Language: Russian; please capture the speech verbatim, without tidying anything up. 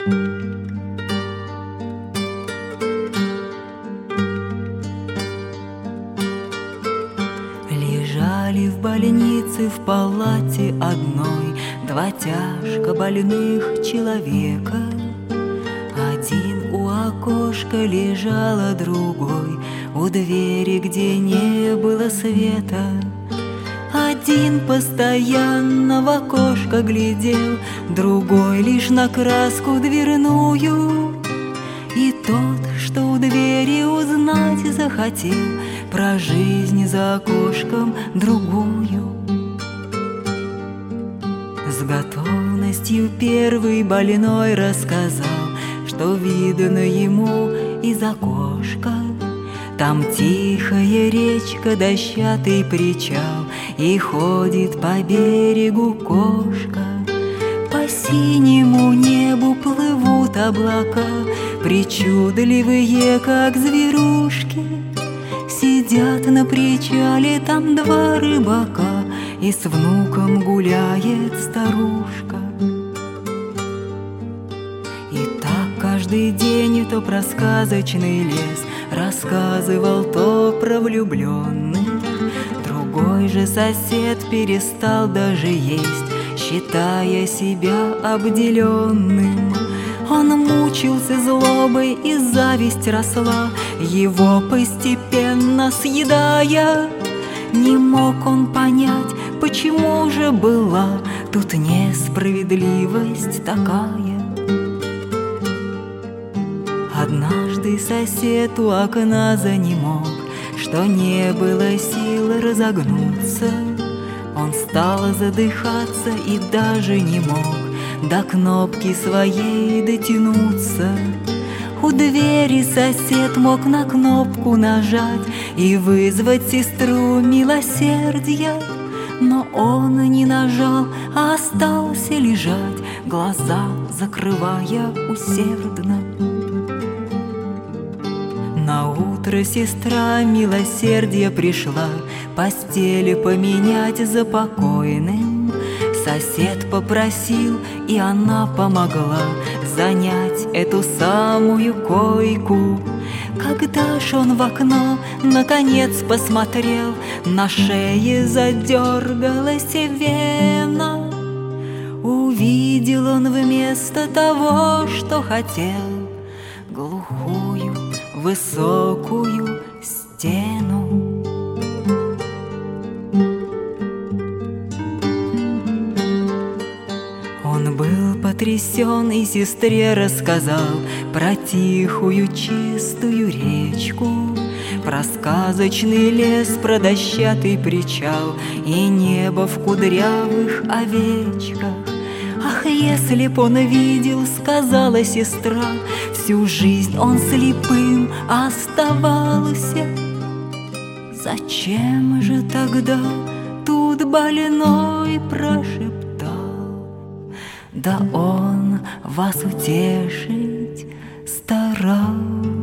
Лежали в больнице в палате одной два тяжко больных человека. Один у окошка лежал, а другой у двери, где не было света. Один постоянно в окошко глядел, другой лишь на краску дверную. И тот, что у двери, узнать захотел про жизнь за окошком другую. С готовностью первый больной рассказал, что видно ему из окошка. Там тихая речка, дощатый причал, и ходит по берегу кошка. По синему небу плывут облака, причудливые, как зверушки. Сидят на причале там два рыбака, и с внуком гуляет старушка. И так каждый день то про сказочный лес рассказывал, то про влюбленных. Другой же сосед перестал даже есть, считая себя обделенным. Он мучился злобой, и зависть росла, его постепенно съедая. Не мог он понять, почему же была тут несправедливость такая. Однажды сосед у окна занемог, что не было сил разогнуться. Он стал задыхаться и даже не мог до кнопки своей дотянуться. У двери сосед мог на кнопку нажать и вызвать сестру милосердия, но он не нажал, а остался лежать, глаза закрывая усердно. Наутро сестра милосердия пришла постели поменять за покойным. Сосед попросил, и она помогла занять эту самую койку. Когда ж он в окно наконец посмотрел, на шее задергалась вена. Увидел он вместо того, что хотел, глухую высокую стену. Он был потрясен и сестре рассказал про тихую чистую речку, про сказочный лес, про дощатый причал и небо в кудрявых овечках. Ах, если б он видел, сказала сестра, всю жизнь он слепым оставался. Зачем же тогда тут больной прошептал? Да он вас утешить старался.